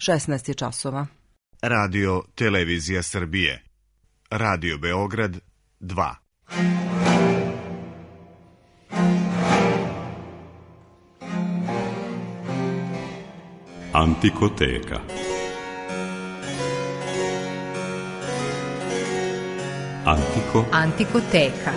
16 je časova. Radio Televizija Srbije. Radio Beograd 2. Antikoteka. Antikoteka.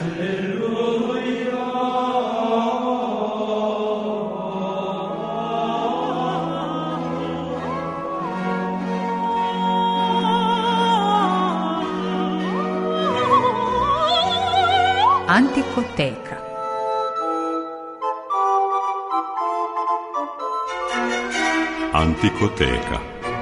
Antikoteka. Antikoteka.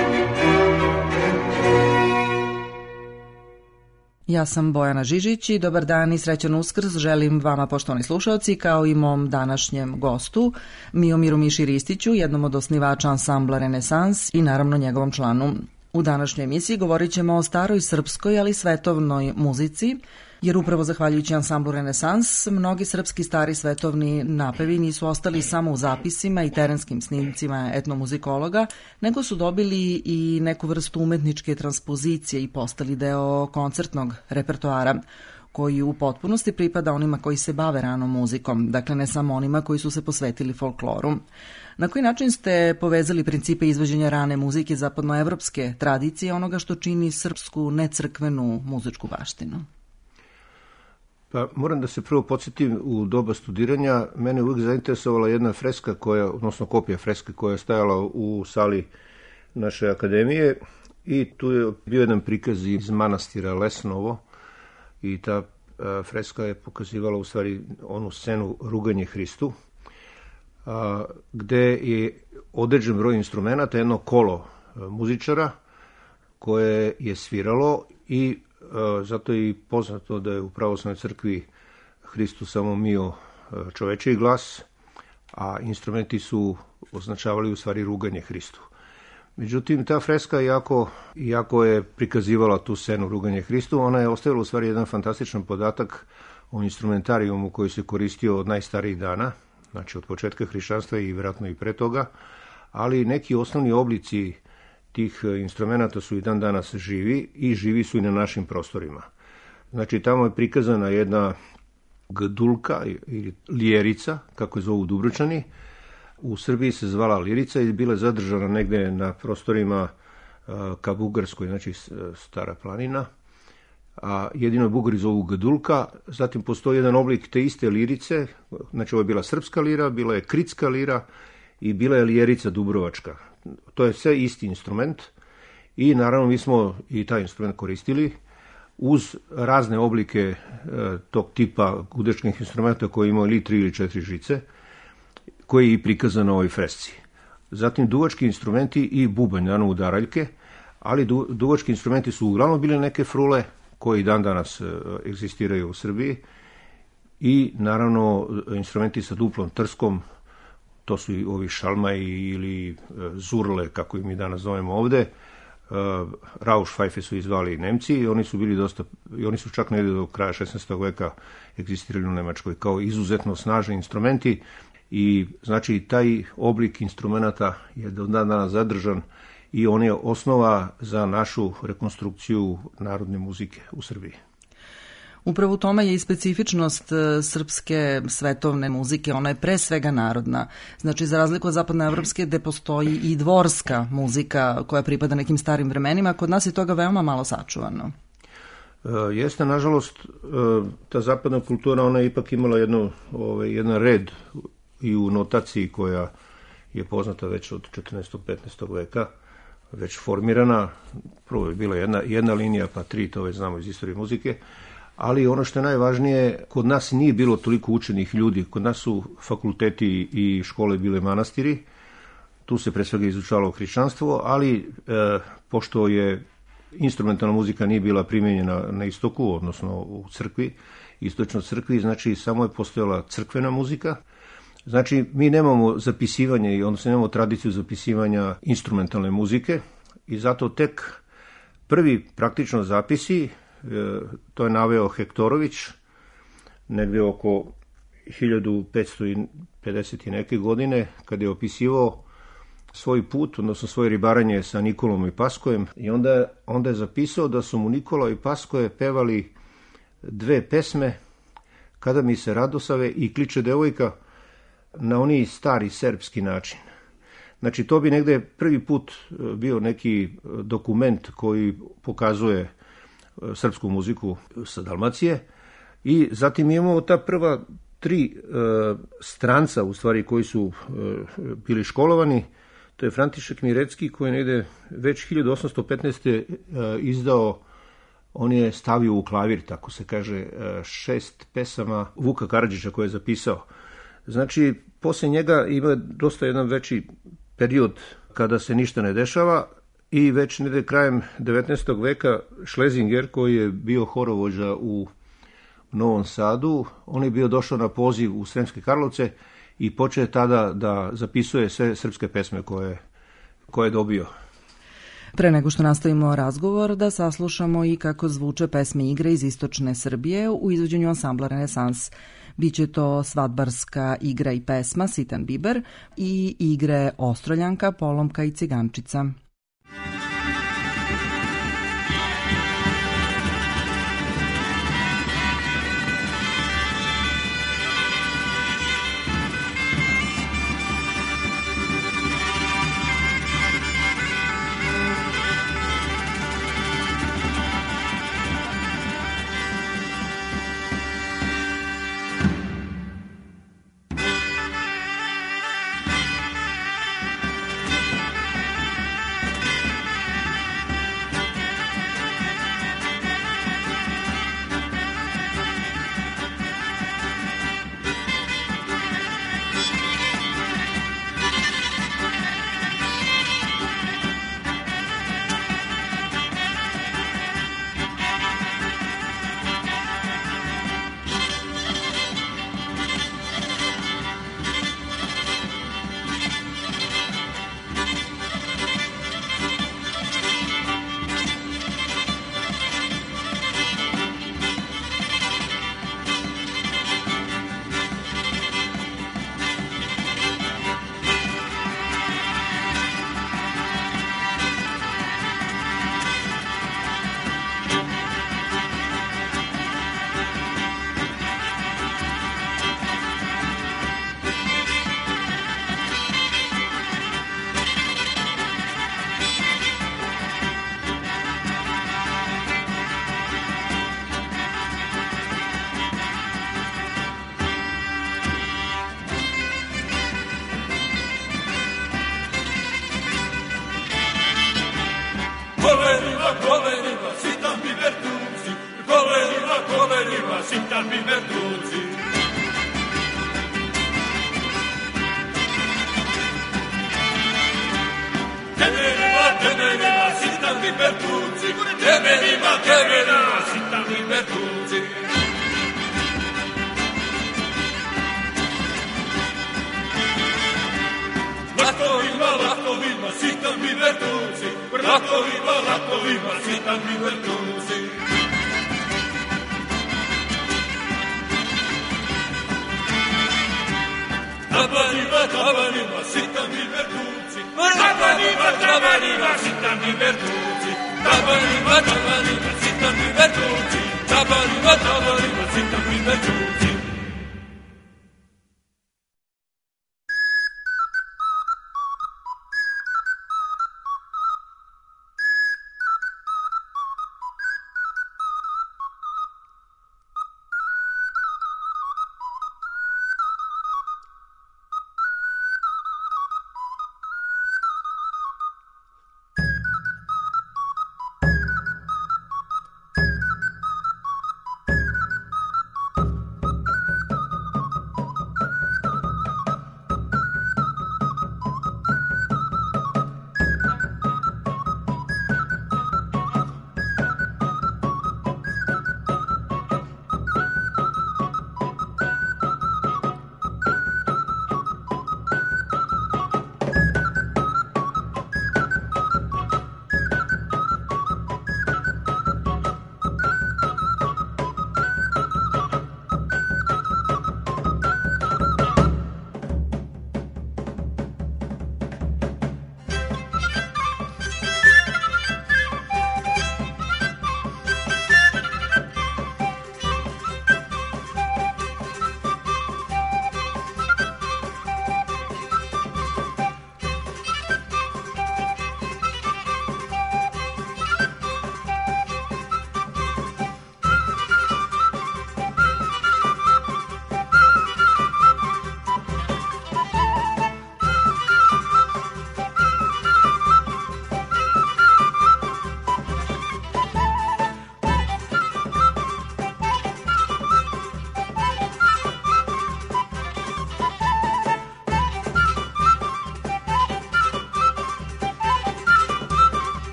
Ja sam Bojana Žižić i dobar dan i srećan Uskrs želim vama, poštovani slušalci, kao i mom današnjem gostu, Miomiru Miši Ristiću, jednom od osnivača ansambla Renesans i naravno njegovom članu. U današnjoj emisiji govorit ćemo o staroj srpskoj, ali svetovnoj muzici, jer upravo zahvaljujući ansamblu Renesans, mnogi srpski stari svetovni napevi nisu ostali samo u zapisima i terenskim snimcima etnomuzikologa, nego su dobili i neku vrstu umetničke transpozicije i postali deo koncertnog repertoara, koji u potpunosti pripada onima koji se bave ranom muzikom, dakle ne samo onima koji su se posvetili folkloru. Na koji način ste povezali principe izvođenja rane muzike zapadnoevropske tradicije onoga što čini srpsku necrkvenu muzičku baštinu? Pa moram da se prvo podsjetim, u doba studiranja mene uvijek zainteresovala jedna freska odnosno kopija freske koja je stajala u sali naše akademije i tu je bio jedan prikaz iz manastira Lesnovo i ta freska je pokazivala u stvari onu scenu Ruganje Hristu, gde je određen broj instrumenta, jedno kolo muzičara koje je sviralo i zato je i poznato da je u pravoslavnoj crkvi Hristu samo mio čovečiji glas, a instrumenti su označavali u stvari ruganje Hristu. Međutim, ta freska, iako je prikazivala tu scenu ruganje Hristu, ona je ostavila u stvari jedan fantastičan podatak o instrumentarijumu koji se koristio od najstarijih dana, znači od početka hrišćanstva i vjerojatno i pre toga, ali neki osnovni oblici tih instrumenta su i dan danas živi i živi su i na našim prostorima. Znači, tamo je prikazana jedna gdulka ili lijerica, kako je zovu Dubrovčani. U Srbiji se zvala lirica i bila zadržana negde na prostorima ka Bugarskoj, znači Stara planina. A jedino Bugari zovu gdulka. Zatim postoji jedan oblik te iste lirice, znači ovo je bila srpska lira, bila je kritska lira i bila je lijerica dubrovačka. To je sve isti instrument i naravno mi smo i taj instrument koristili uz razne oblike tog tipa gudečkih instrumenta koji imaju ili 3 ili 4 žice, koji je i prikazan na ovoj fresci. Zatim duvački instrumenti i bubanj, naravno udaraljke, ali duvački instrumenti su uglavnom bili neke frule koji dan danas egzistiraju u Srbiji i naravno instrumenti sa duplom trskom. To su i ovi šalmaji ili zurle, kako ih mi danas zovemo ovde. Raušfajfe su izvali Nemci i oni su čak negdje do kraja 16. veka egzistirali u Nemačkoj kao izuzetno snažni instrumenti i znači taj oblik instrumenta je do dana zadržan i on je osnova za našu rekonstrukciju narodne muzike u Srbiji. Upravo u tome je i specifičnost srpske svetovne muzike, ona je pre svega narodna. Znači, za razliku od zapadnoevropske, gde postoji i dvorska muzika koja pripada nekim starim vremenima, kod nas je toga veoma malo sačuvano. Jeste, nažalost, ta zapadna kultura, ona je ipak imala jedan red i u notaciji koja je poznata već od 14. 15. veka, već formirana. Prvo je bila jedna linija, pa 3, to već znamo iz istorije muzike. Ali ono što je najvažnije, kod nas nije bilo toliko učenih ljudi, kod nas su fakulteti i škole bile manastiri, tu se pre svega izučavalo hrišćanstvo, ali pošto je instrumentalna muzika nije bila primijenjena na istoku, odnosno u crkvi, istočnoj crkvi, znači samo je postojala crkvena muzika. Znači mi nemamo zapisivanje, odnosno nemamo tradiciju zapisivanja instrumentalne muzike i zato tek prvi praktično zapisi, to je naveo Hektorović, negdje oko 1550 i neke godine, kad je opisivao svoj put, odnosno svoje ribaranje sa Nikolom i Paskojem i onda je zapisao da su mu Nikola i Paskoje pevali dve pesme, Kada mi se radosave i Kliče devojka, na oni stari serbski način. Znači, to bi negde prvi put bio neki dokument koji pokazuje srpsku muziku sa Dalmacije i zatim imamo ta prva tri stranca, u stvari, koji su bili školovani. To je František Mirecki, koji je negde već 1815. Izdao, on je stavio u klavir, tako se kaže, 6 pesama Vuka Karadžića koje je zapisao. Znači, posle njega ima dosta jedan veći period kada se ništa ne dešava i već negde krajem 19. veka Šlezinger, koji je bio horovođa u Novom Sadu, on je bio došao na poziv u Sremske Karlovce i počeo je tada da zapisuje sve srpske pesme koje je dobio. Pre nego što nastavimo razgovor, da saslušamo i kako zvuče pesme igre iz istočne Srbije u izvođenju ansambla Renesans. Biće to svadbarska igra i pesma Sitan biber i igre Ostroljanka, Polomka i Cigančica.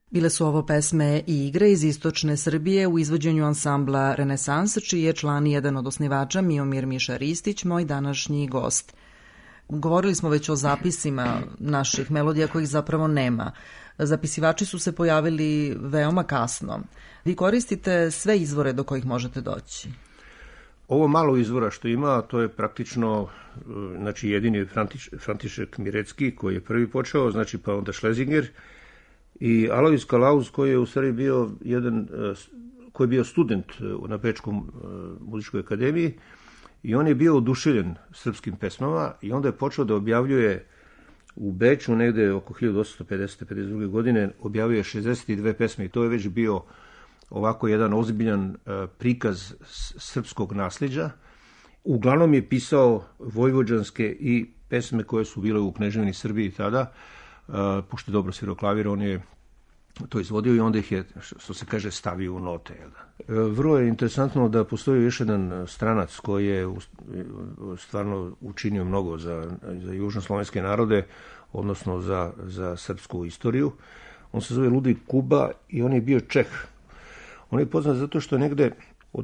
Bile su ovo pesme i igre iz istočne Srbije u izvođenju ansambla Renesans, čiji je član i jedan od osnivača Miomir Miša Ristić, moj današnji gost. Govorili smo već o zapisima naših melodija kojih zapravo nema. Zapisivači su se pojavili veoma kasno. Vi koristite sve izvore do kojih možete doći. Ovo malo izvora što ima, to je praktično, znači jedini je František Mirecki koji je prvi počeo, znači pa onda Schlesinger i Alois Kalauz koji je u stvari bio koji je bio student na Bečkom muzičkoj akademiji i on je bio oduševljen srpskim pesmama i onda je počeo da objavljuje u Beču negde oko 1850-52. godine, objavljuje 62 pesme i to je već bio ovako jedan ozbiljan prikaz srpskog nasljeđa. Uglavnom je pisao vojvođanske i pesme koje su bile u Kneževini Srbiji tada, pošto je dobro svirao klavir, on je to izvodio i onda ih je, što se kaže, stavio u note. Vrlo je interesantno da postoji još jedan stranac koji je stvarno učinio mnogo za južnoslovenske narode, odnosno za srpsku istoriju. On se zove Ludvik Kuba i on je bio Čeh. On je poznat zato što negde od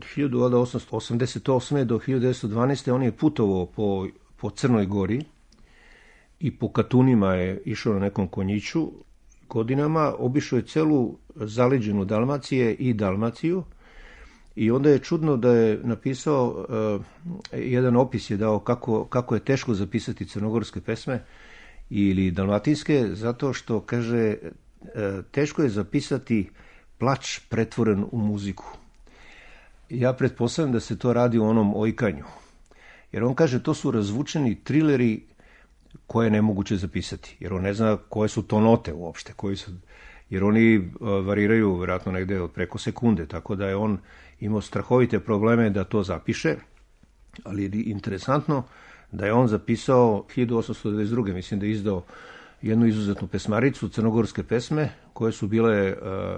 1888. do 1912. on je putovao po Crnoj Gori i po Katunima je išao na nekom konjiću godinama, obišao je celu zaleđenu Dalmacije i Dalmaciju i onda je čudno da je napisao, jedan opis je dao kako je teško zapisati crnogorske pesme ili dalmatinske, zato što, kaže, teško je zapisati plač pretvoren u muziku. Ja pretpostavljam da se to radi u onom ojkanju. Jer on kaže, to su razvučeni trileri koje je nemoguće zapisati. Jer on ne zna koje su to note uopšte. Jer oni variraju vjerojatno negde od preko sekunde. Tako da je on imao strahovite probleme da to zapiše. Ali je interesantno da je on zapisao 1822. Mislim da je izdao jednu izuzetnu pesmaricu, crnogorske pesme, koje su bile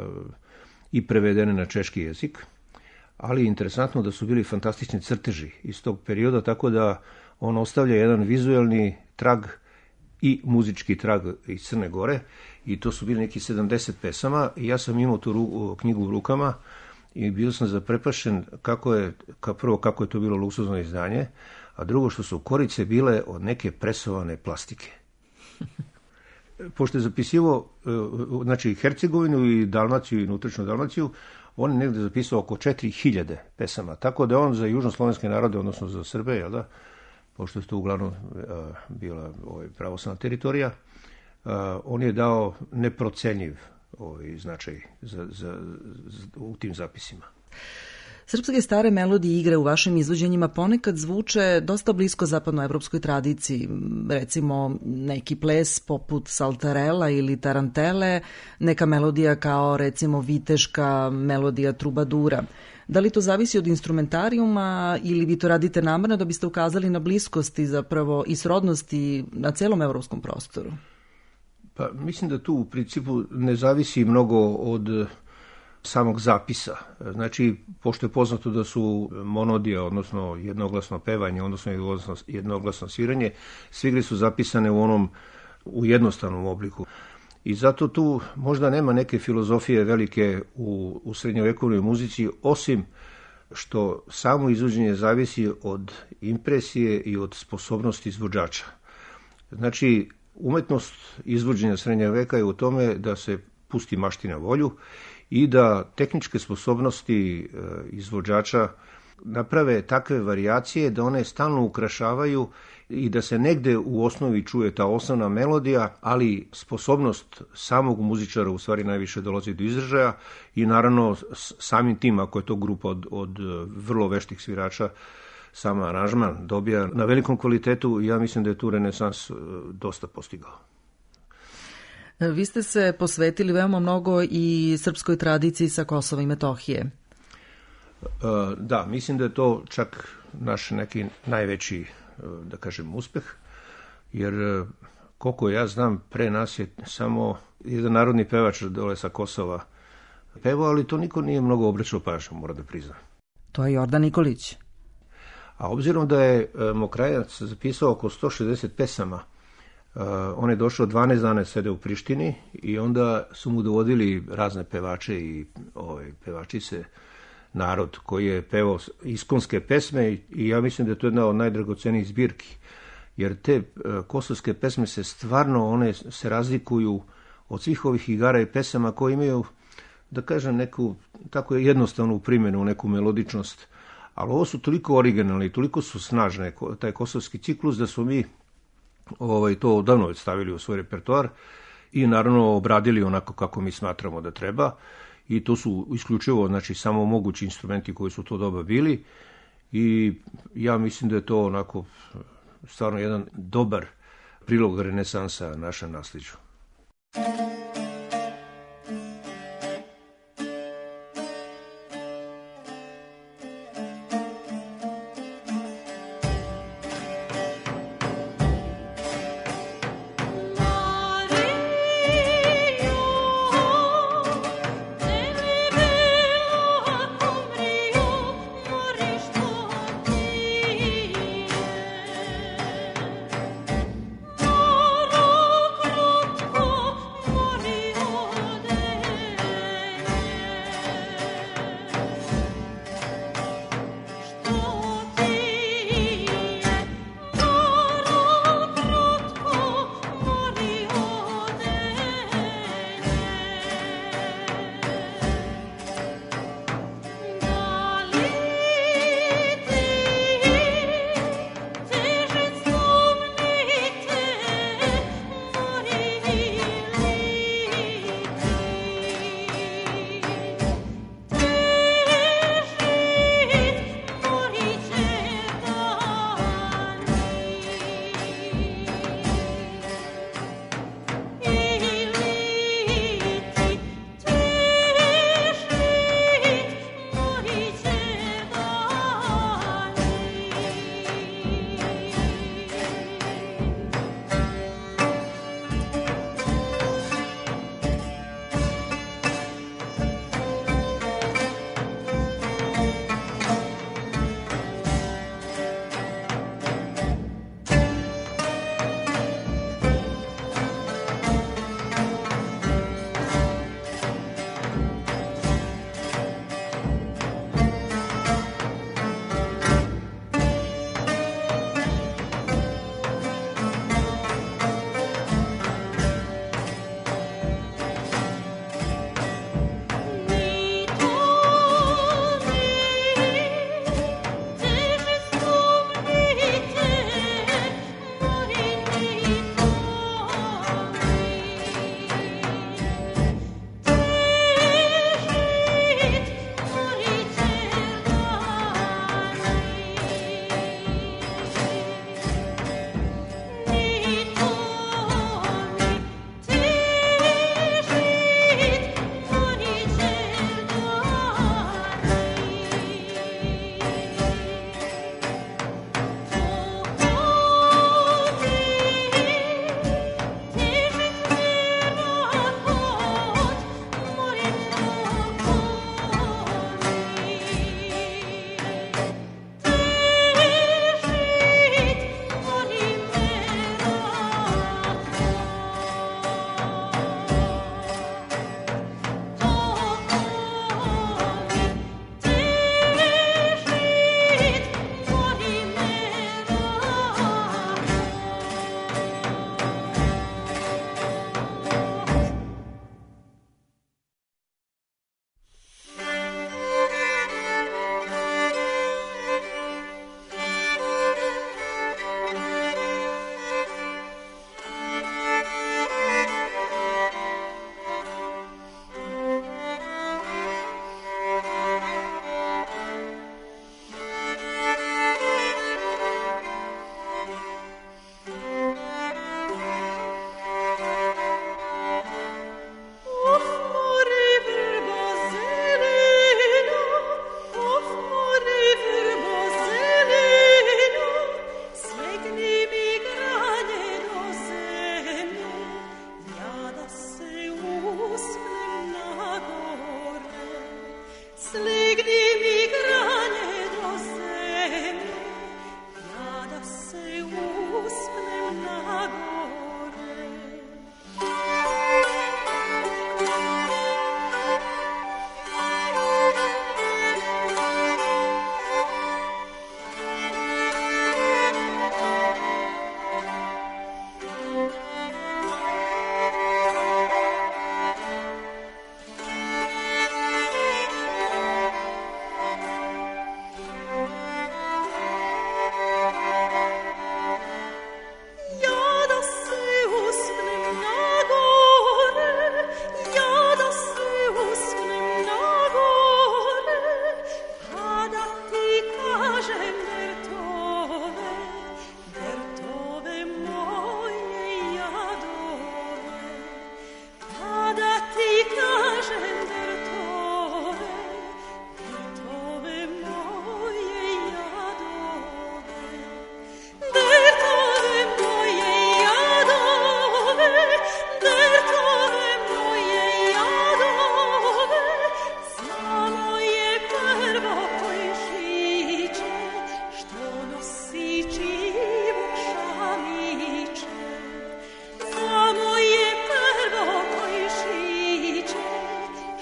i prevedene na češki jezik, ali interesantno da su bili fantastični crteži iz tog perioda, tako da on ostavlja jedan vizuelni trag i muzički trag iz Crne Gore i to su bili neki 70 pesama i ja sam imao tu knjigu u rukama i bio sam zaprepašen kako je to bilo luksuzno izdanje, a drugo što su korice bile od neke presovane plastike. Pošto je zapisivo, znači Hercegovinu i Dalmaciju i unutrašnju Dalmaciju, on je negde zapisao oko 4000 pesama, tako da on za južnoslovenske narode, odnosno za Srbe, jel da, pošto je to uglavnom bila pravoslavna teritorija, on je dao neprocenjiv značaj u tim zapisima. Srpske stare melodije i igre u vašim izvođenjima ponekad zvuče dosta blisko zapadnoevropskoj tradiciji, recimo neki ples poput saltarela ili tarantele, neka melodija kao recimo viteška melodija trubadura. Da li to zavisi od instrumentarijuma ili vi to radite namerno da biste ukazali na bliskosti zapravo i srodnosti na celom evropskom prostoru? Pa mislim da tu u principu ne zavisi mnogo od samog zapisa. Znači, pošto je poznato da su monodija, odnosno jednoglasno pevanje, odnosno jednoglasno sviranje, sve igre su zapisane u jednostavnom obliku. I zato tu možda nema neke filozofije velike u srednjovekovnoj muzici, osim što samo izvođenje zavisi od impresije i od sposobnosti izvođača. Znači, umetnost izvođenja srednjeg veka je u tome da se pusti mašti na volju i da tehničke sposobnosti izvođača naprave takve varijacije da one stalno ukrašavaju i da se negde u osnovi čuje ta osnovna melodija, ali sposobnost samog muzičara u stvari najviše dolazi do izražaja i naravno samim tim, ako je to grupa od vrlo veštih svirača, sam aranžman dobija na velikom kvalitetu i ja mislim da je tu Renesans dosta postigao. Vi ste se posvetili veoma mnogo i srpskoj tradiciji sa Kosova i Metohije. Da, mislim da je to čak naš neki najveći, da kažem, uspeh, jer koliko ja znam, pre nas je samo jedan narodni pevač dole sa Kosova pevao, ali to niko nije mnogo obraćao pažnju, mora da priznam. To je Jordan Nikolić. A obzirom da je Mokrajac zapisao oko 160 pesama, On je došao 12 dana, sede u Prištini i onda su mu dovodili razne pevače i pevačice, narod koji je pevao iskonske pesme i ja mislim da je to jedna od najdragocenijih zbirki. Jer te kosovske pesme se stvarno, one se razlikuju od svih ovih igara i pesama koje imaju, da kažem, neku tako jednostavnu primjenu, neku melodičnost. Ali ovo su toliko originalne i toliko su snažne, taj kosovski ciklus, da su mi to odavno stavili u svoj repertoar i naravno obradili onako kako mi smatramo da treba. I to su isključivo, znači, samo mogući instrumenti koji su to doba bili. I ja mislim da je to onako stvarno jedan dobar prilog renesansa našem naslijeđu.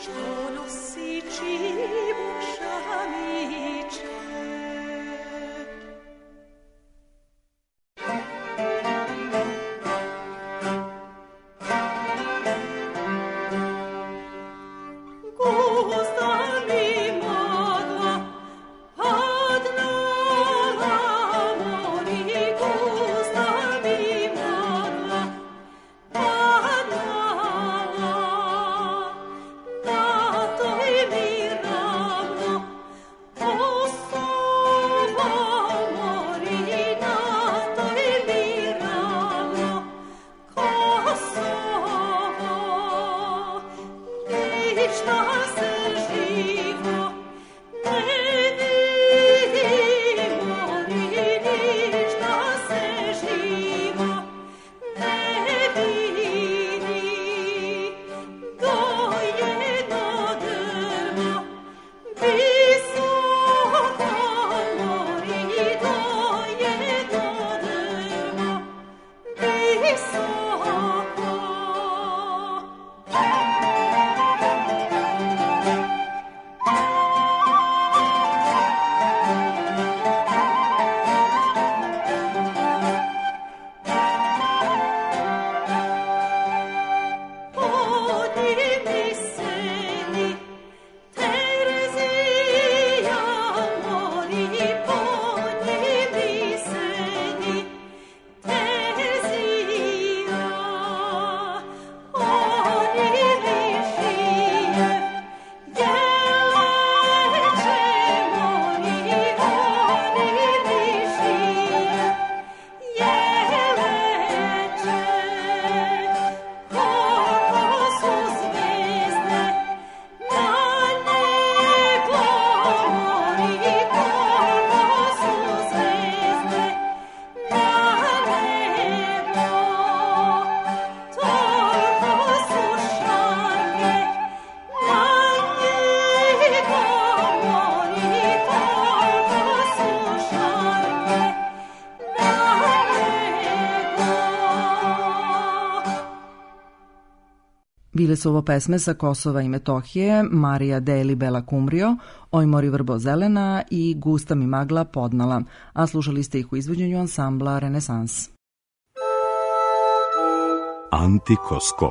Bile su ovo pesme sa Kosova i Metohije, Marija Deli Bela Kumrio, Oj mori vrbo zelena i Gusta mi magla podnala, a slušali ste ih u izvođenju ansambla Renesans. Antikoskop.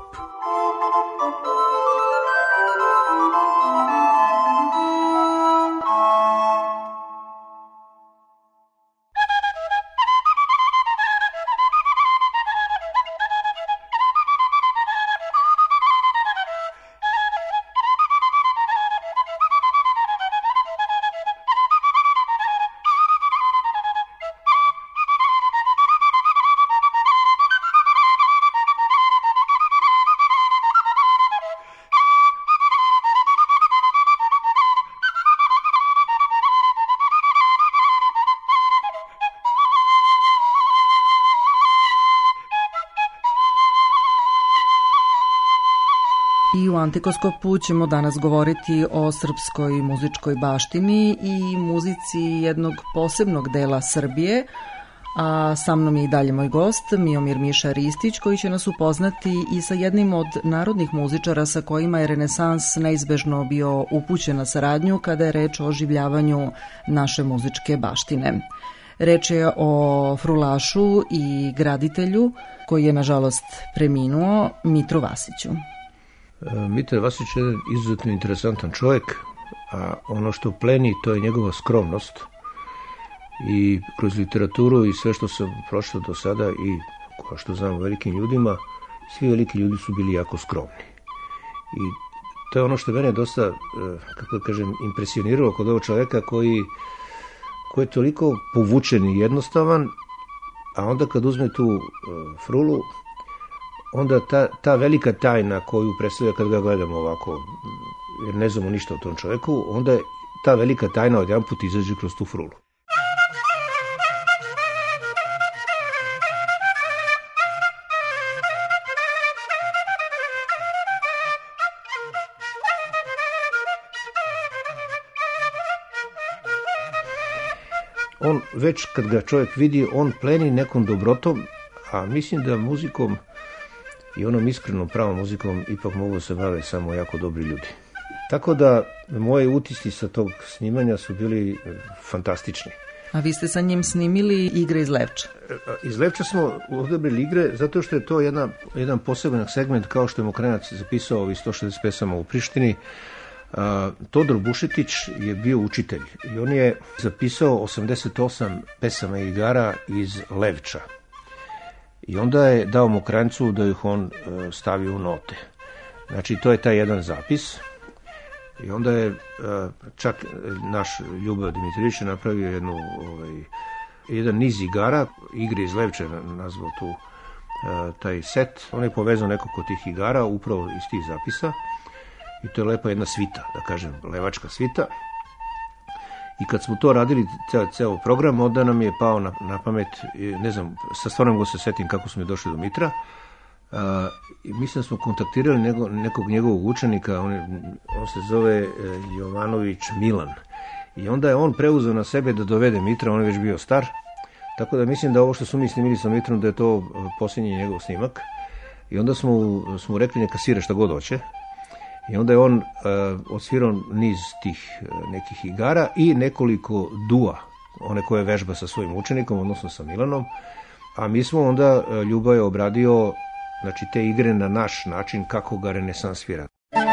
I u Antikoskopu ćemo danas govoriti o srpskoj muzičkoj baštini i muzici jednog posebnog dela Srbije, a sa mnom je i dalje moj gost Miomir Miša Ristić, koji će nas upoznati i sa jednim od narodnih muzičara sa kojima je Renesans neizbežno bio upućen na saradnju kada je reč o oživljavanju naše muzičke baštine. Reč je o frulašu i graditelju koji je nažalost preminuo, Mitru Vasiću. Mitra Vasić je izuzetno interesantan čovjek, a ono što pleni to je njegova skromnost. I kroz literaturu i sve što sam prošao do sada i kao što znam o velikim ljudima, svi veliki ljudi su bili jako skromni. I to je ono što mene dosta, kako kažem, impresioniralo kod ovog čovjeka koji je toliko povučen i jednostavan, a onda kad uzme tu frulu, onda ta velika tajna koju predstavlja kad ga gledamo ovako, jer ne znamo ništa o tom čovjeku, onda ta velika tajna odjedanput izađe kroz tu frulu. On već kad ga čovjek vidi, on pleni nekom dobrotom, a mislim da muzikom i onom iskrenom pravom muzikom ipak mogu se bave samo jako dobri ljudi. Tako da moji utisci sa tog snimanja su bili fantastični. A vi ste sa njim snimili igre iz Levča? Iz Levča smo odabrali igre zato što je to jedan poseban segment, kao što je Mokrenac zapisao ovih 160 pesama u Prištini. Todor Bušetić je bio učitelj i on je zapisao 88 pesama i igara iz Levča. I onda je dao Mokrancu da ih on stavi u note. Znači, to je taj jedan zapis. I onda je čak naš Ljubav Dimitrijević napravio jedan niz igara, igre iz Levče nazvao tu taj set. On je povezao nekoliko tih igara upravo iz tih zapisa i to je lepa jedna svita, da kažem, levačka svita. I kad smo to radili, ceo program, onda nam je pao na pamet, ne znam, sa stvarno go se setim kako smo došli do Mitra. Mislim da smo kontaktirali nekog njegovog učenika, on se zove Jovanović Milan. I onda je on preuzeo na sebe da dovede Mitra, on je već bio star. Tako da mislim da ovo što smo mi snimili sa Mitrom, da je to posljednji njegov snimak. I onda smo rekli neka svira šta god hoće. I onda je on odsvirao niz tih nekih igara i nekoliko dua, one koje vežba sa svojim učenikom, odnosno sa Milanom. A mi smo onda, Ljuba je obradio, znači, te igre na naš način kako ga renesans svira.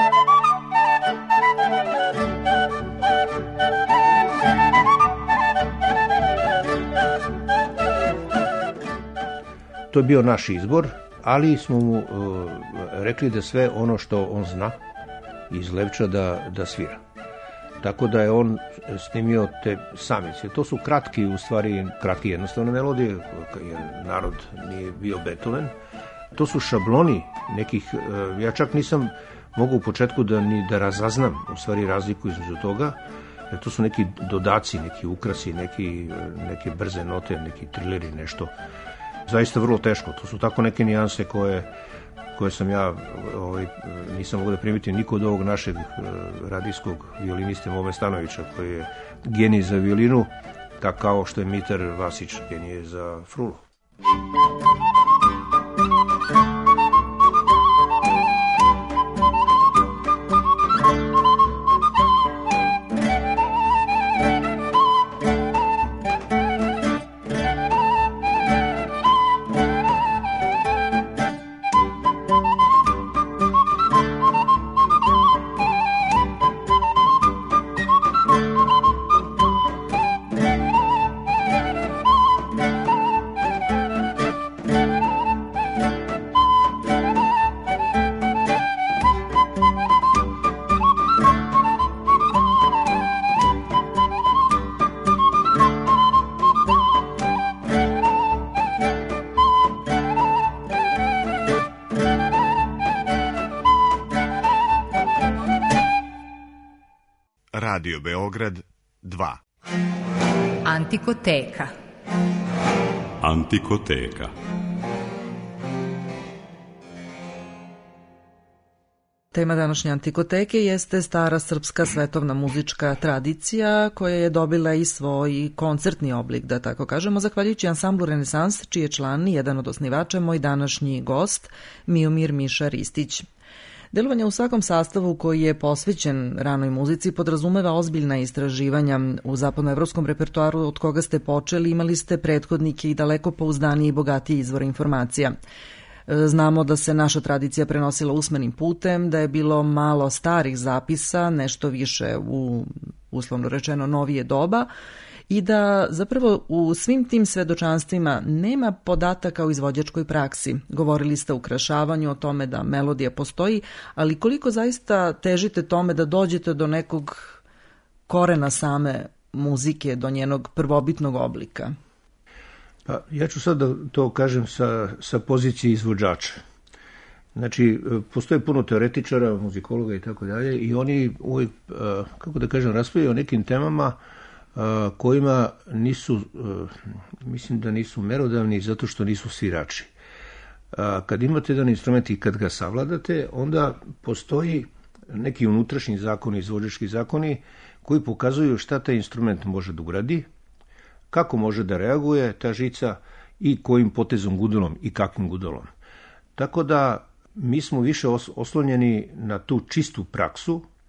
To je bio naš izbor, ali smo mu rekli da sve ono što on zna iz Levča da svira. Tako da je on snimio te samice. To su kratki jednostavne melodije, jer narod nije bio Beethoven. To su šabloni nekih, ja čak nisam mogu u početku da razaznam u stvari razliku između toga, jer to su neki dodaci, neki ukrasi, neke brze note, neki trileri, nešto. Zaista vrlo teško. To su tako neke nijanse koje sam ja nisam mogao da primitim niko od ovog našeg radijskog violiniste Mome Stanovića, koji je genij za violinu, kao što je Mitar Vasić genije za frulu. Radio Beograd 2. Antikoteka. Antikoteka. Tema današnje Antikoteke jeste stara srpska svetovna muzička tradicija koja je dobila i svoj koncertni oblik, da tako kažemo, zahvaljujući ansamblu Renesans, čiji je član i jedan od osnivača moj današnji gost, Miomir Miša Ristić. Delovanje u svakom sastavu koji je posvećen ranoj muzici podrazumeva ozbiljna istraživanja. U zapadnoevropskom repertoaru od koga ste počeli imali ste prethodnike i daleko pouzdanije i bogatije izvore informacija. Znamo da se naša tradicija prenosila usmenim putem, da je bilo malo starih zapisa, nešto više u, uslovno rečeno, novije doba, i da zapravo u svim tim svedočanstvima nema podataka o izvođačkoj praksi. Govorili ste o ukrašavanju, o tome da melodija postoji, ali koliko zaista težite tome da dođete do nekog korena same muzike, do njenog prvobitnog oblika? Pa, ja ću sad da to kažem sa pozicije izvođača. Znači, postoje puno teoretičara, muzikologa i tako dalje, i oni uvijek, kako da kažem, raspravljaju o nekim temama kojima nisu, mislim da nisu merodavni zato što nisu svirači. Kad imate jedan instrument i kad ga savladate, onda postoji neki unutrašnji zakoni, izvođački zakoni, koji pokazuju šta taj instrument može da uradi, kako može da reaguje ta žica i kojim potezom gudulom i kakvim gudulom. Tako da mi smo više oslonjeni na tu čistu praksu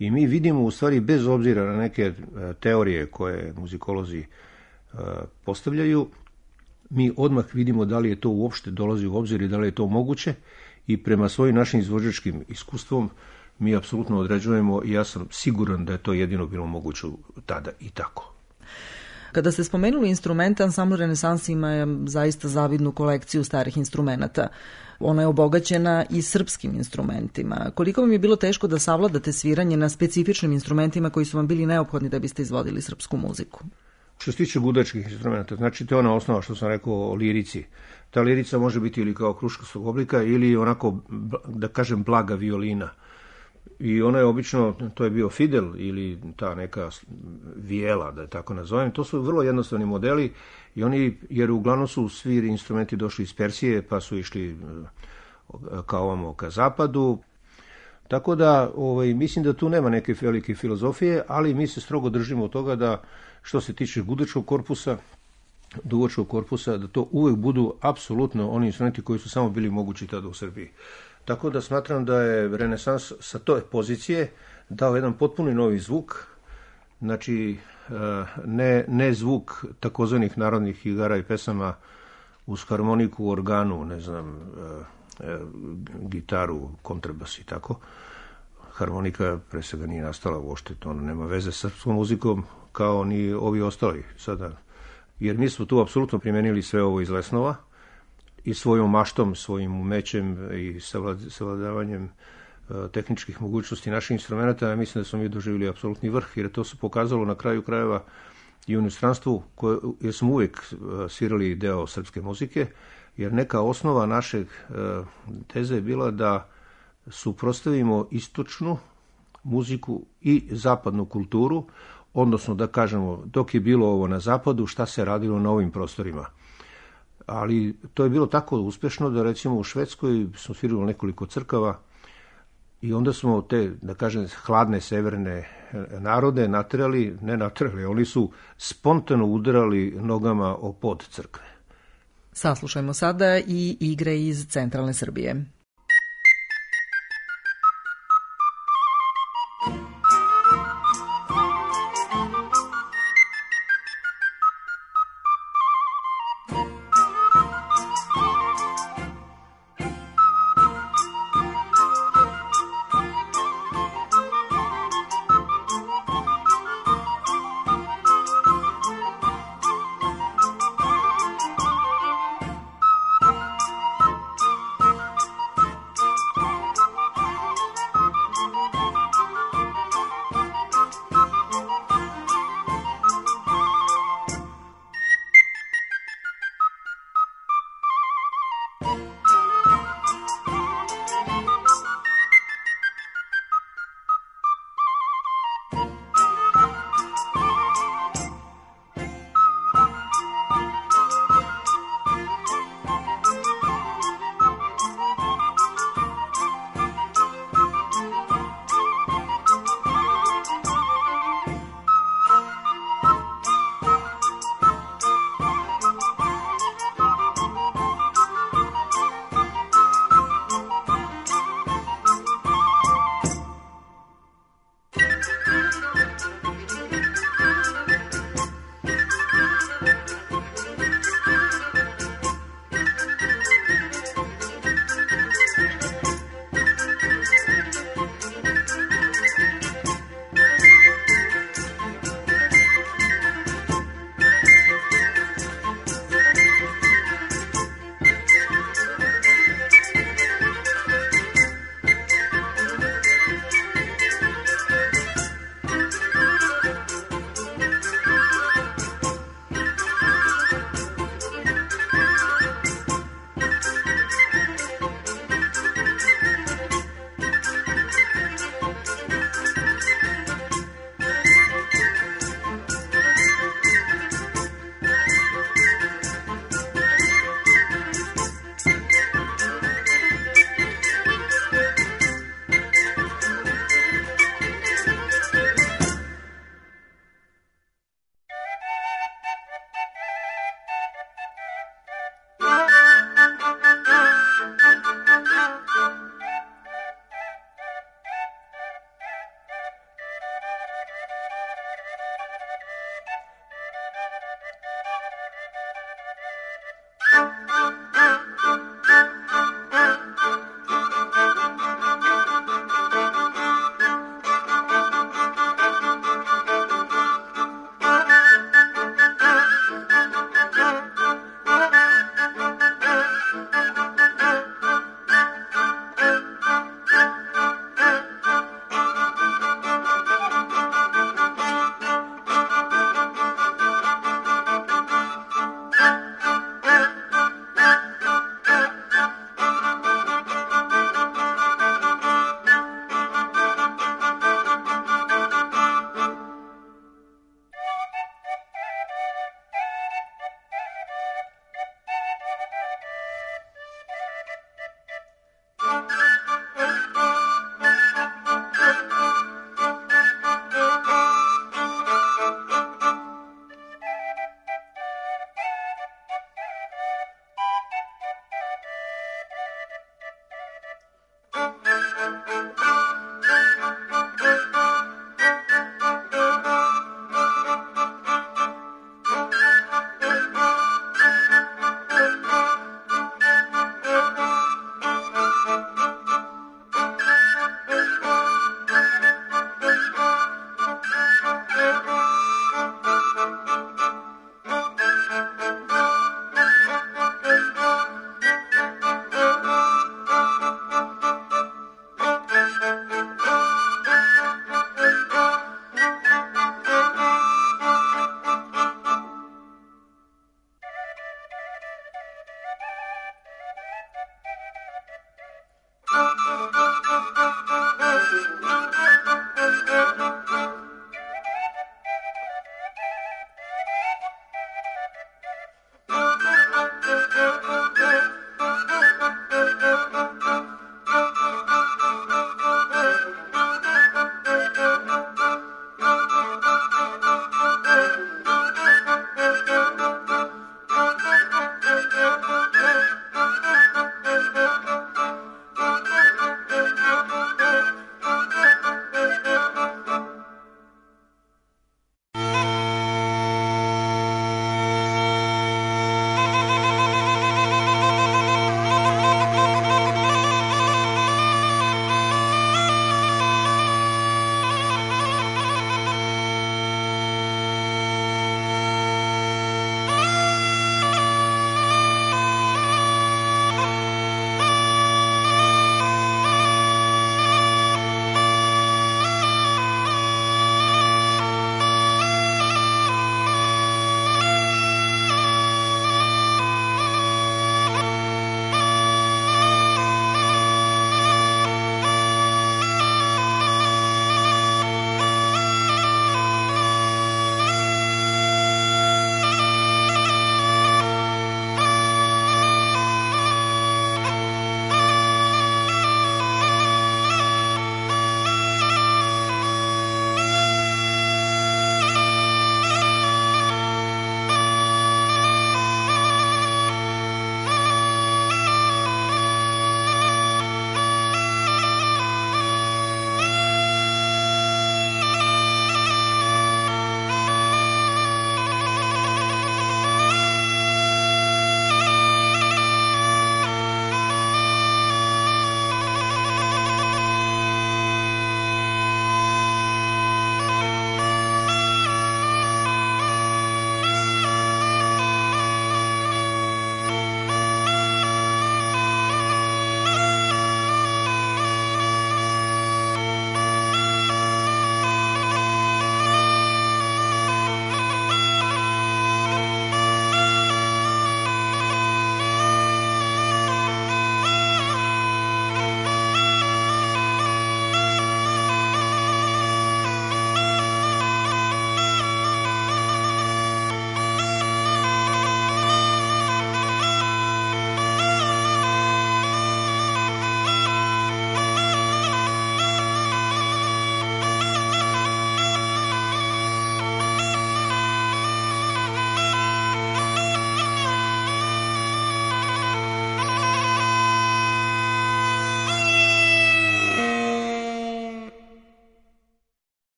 I mi vidimo u stvari, bez obzira na neke teorije koje muzikolozi postavljaju, mi odmah vidimo da li je to uopšte dolazi u obzir i da li je to moguće, i prema svojim našim izvođačkim iskustvom mi apsolutno određujemo i ja sam siguran da je to jedino bilo moguće tada i tako. Kada ste spomenuli instrumente, ansambl Renesans ima zaista zavidnu kolekciju starih instrumenata. Ona je obogaćena i srpskim instrumentima. Koliko vam je bilo teško da savladate sviranje na specifičnim instrumentima koji su vam bili neophodni da biste izvodili srpsku muziku? Što se tiče gudačkih instrumenta, znači to je ona osnova što sam rekao o lirici. Ta lirica može biti ili kao kruškastog oblika ili onako, da kažem, blaga violina. I ona je obično, to je bio fidel ili ta neka vijela, da je tako nazovem. To su vrlo jednostavni modeli i oni, jer uglavnom su svi instrumenti došli iz Persije pa su išli ka zapadu. Tako da mislim da tu nema neke velike filozofije, ali mi se strogo držimo od toga da što se tiče gudačkog korpusa, duvačkog korpusa, da to uvek budu apsolutno oni instrumenti koji su samo bili mogući tada u Srbiji. Tako da smatram da je Renesans sa toj pozicije dao jedan potpuno novi zvuk, znači ne zvuk takozvanih narodnih igara i pesama uz harmoniku, organu, ne znam, gitaru, kontrabas i tako. Harmonika pre svega nije nastala uopšte, to nema veze sa srpskom muzikom kao ni ovi ostali sada. Jer mi smo tu apsolutno primenili sve ovo iz Lesnova i svojom maštom, svojim umećem i savladavanjem tehničkih mogućnosti naših instrumenta, mislim da smo mi doživjeli apsolutni vrh, jer to se pokazalo na kraju krajeva i u inostranstvu, jer smo uvijek svirali deo srpske muzike, jer neka osnova našeg teze je bila da suprotstavimo istočnu muziku i zapadnu kulturu, odnosno da kažemo, dok je bilo ovo na zapadu, šta se radilo na ovim prostorima. Ali to je bilo tako uspešno da recimo u Švedskoj smo svirali nekoliko crkava i onda smo te, da kažem, hladne severne narode naterali, oni su spontano udarali nogama o pod crkve. Saslušajmo sada i igre iz centralne Srbije.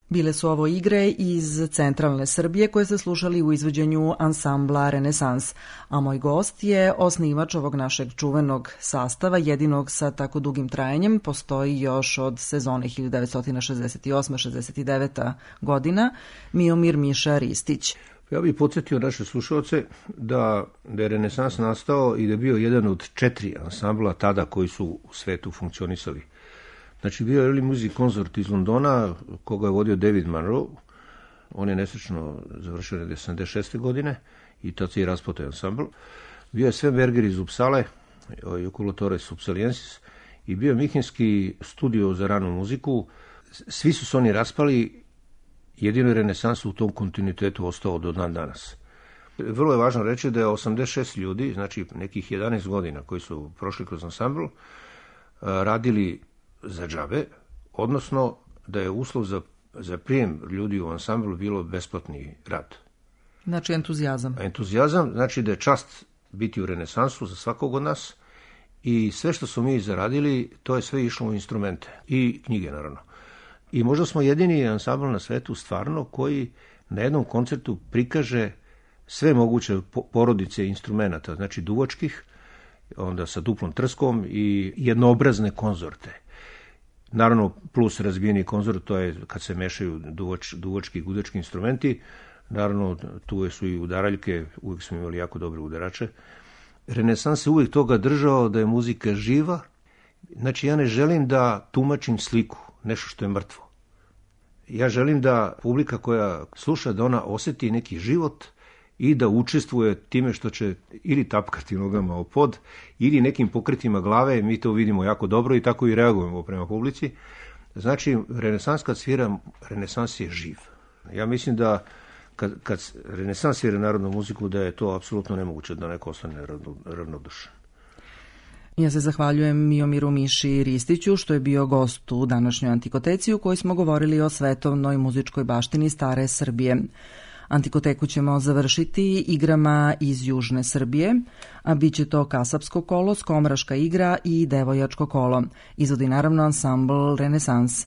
Bile su ovo igre iz centralne Srbije koje ste slušali u izvođenju ansambla Renesans, a moj gost je osnivač ovog našeg čuvenog sastava, jedinog sa tako dugim trajanjem, postoji još od sezone 1968-69 godina, Miomir Miša Ristić. Ja bih podsjetio naše slušalce da je Renesans nastao i da je bio jedan od 4 ansambla tada koji su u svetu funkcionisali. Znači, bio je Early Music Consort iz Londona, koga je vodio David Monroe. On je nesrećno završio 1976. godine i tad se je raspao taj ansambl. Bio je Sven Berger iz Upsale, Oculotores Upsaliensis, i bio je Minhenski studio za ranu muziku. Svi su se oni raspali, jedino je Renesans u tom kontinuitetu ostao do dan danas. Vrlo je važno reći da je 86 ljudi, znači nekih 11 godina koji su prošli kroz ansambl, radili za džabe, odnosno da je uslov za prijem ljudi u ansamblu bilo besplatni rad. Znači entuzijazam. Entuzijazam, znači da je čast biti u Renesansu za svakog od nas i sve što smo mi zaradili, to je sve išlo u instrumente i knjige, naravno. I možda smo jedini ansambl na svetu stvarno koji na jednom koncertu prikaže sve moguće porodice instrumenta, znači duvačkih, onda sa duplom trskom i jednoobrazne konzorte. Naravno, plus razbijeni konzort, to je kad se mešaju duvački i gudački instrumenti. Naravno, tu su i udaraljke, uvijek smo imali jako dobre udarače. Renesans se uvijek toga držao da je muzika živa. Znači, ja ne želim da tumačim sliku, nešto što je mrtvo. Ja želim da publika koja sluša, da ona osjeti neki život i da učestvuje time što će ili tapkati nogama o pod ili nekim pokretima glave, mi to vidimo jako dobro i tako i reagujemo prema publici. Znači, Renesans kad svira, Renesans je živ. Ja mislim da kad Renesans svira narodnu muziku, da je to apsolutno nemoguće da neko ostane ravnodušan. Ja se zahvaljujem Miomiru Miši Ristiću što je bio gost u današnjoj Antikoteci u kojoj smo govorili o svetovnoj muzičkoj baštini stare Srbije. Antikoteku ćemo završiti igrama iz Južne Srbije, a bit će to Kasapsko kolo, Skomraška igra i Devojačko kolo. Izvodi naravno ansambl Renesans.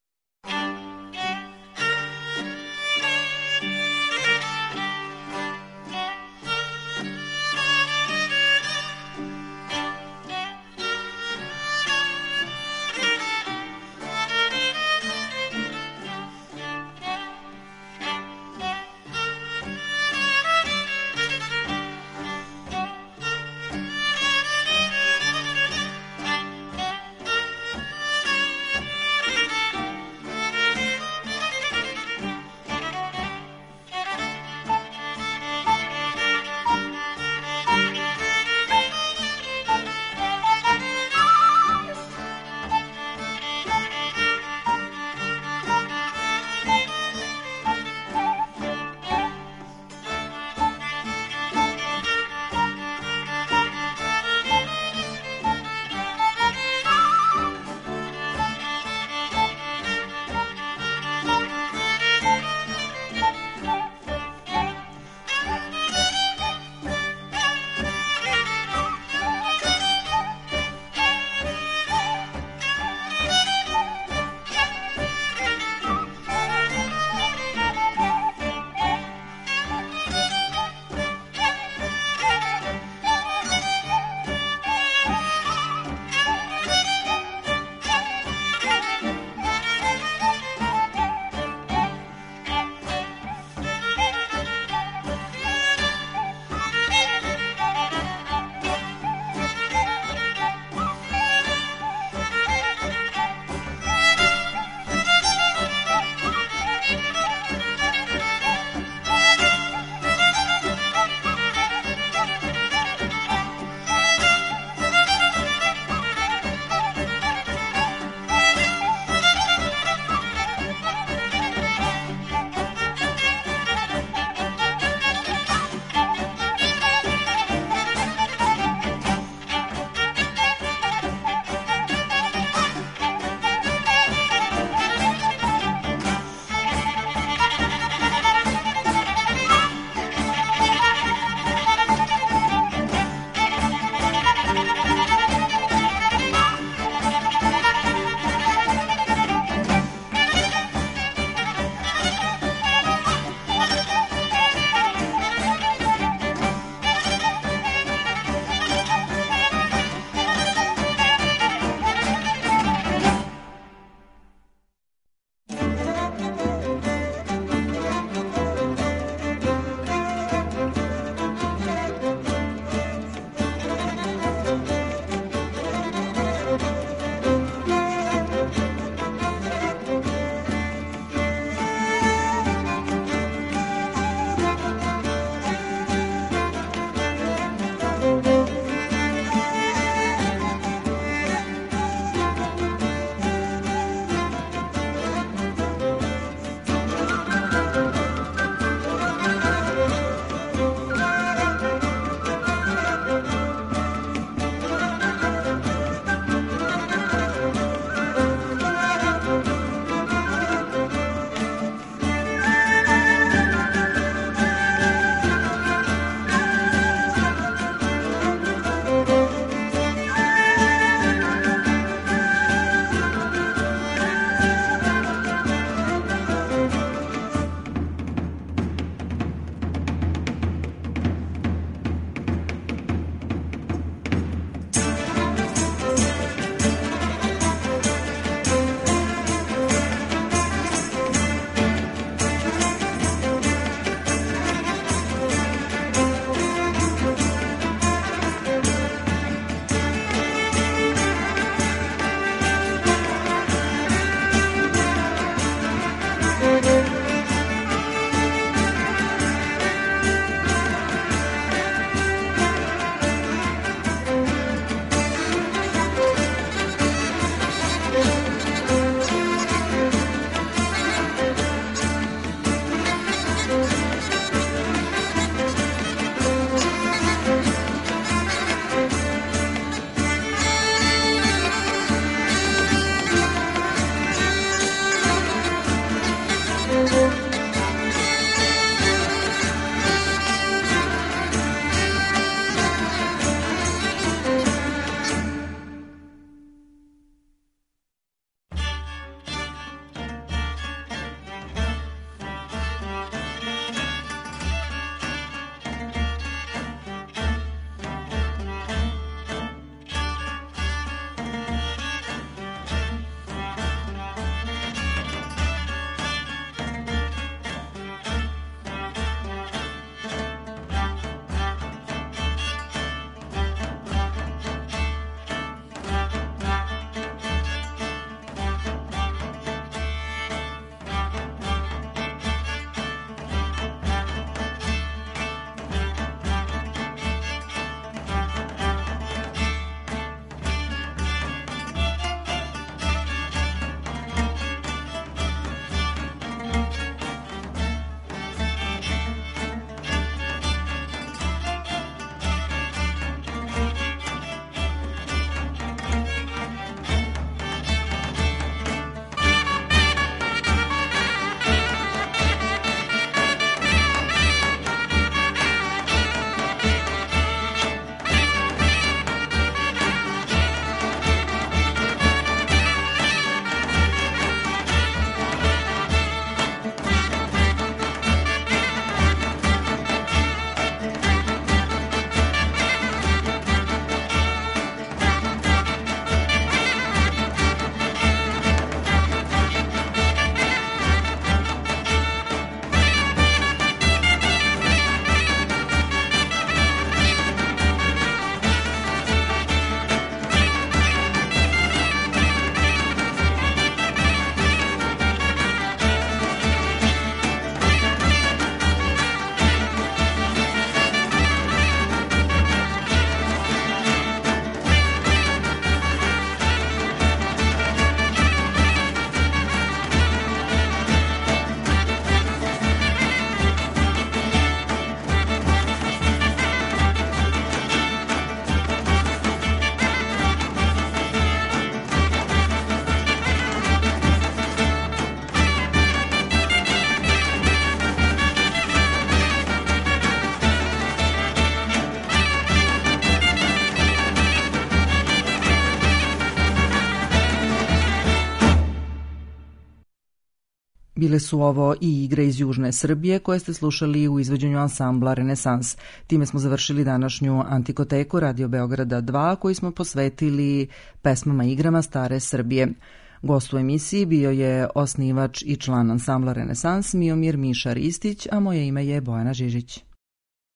Bile su ovo i igre iz Južne Srbije koje ste slušali u izvođenju ansambla Renesans. Time smo završili današnju Antikoteku Radio Beograda 2 koju smo posvetili pesmama i igrama stare Srbije. Gost u emisiji bio je osnivač i član ansambla Renesans Miomir Miša Ristić, a moje ime je Bojana Žižić.